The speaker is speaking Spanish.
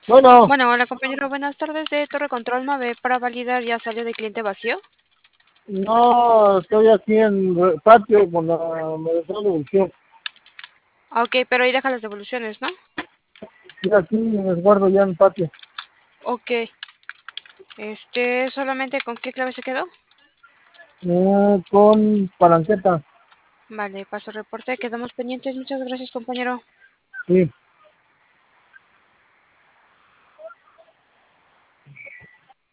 Bueno, Bueno, hola compañero, buenas tardes de Torre Control Mave. Para validar, ya salió de cliente vacío. no estoy aquí en el patio con la medicina de evolución. Ok, pero ahí deja las devoluciones, ¿no? Y aquí me resguardo ya en el patio. Ok, solamente con qué clave se quedó. Con palanqueta. Vale, paso reporte, quedamos pendientes. Muchas gracias, compañero. Sí.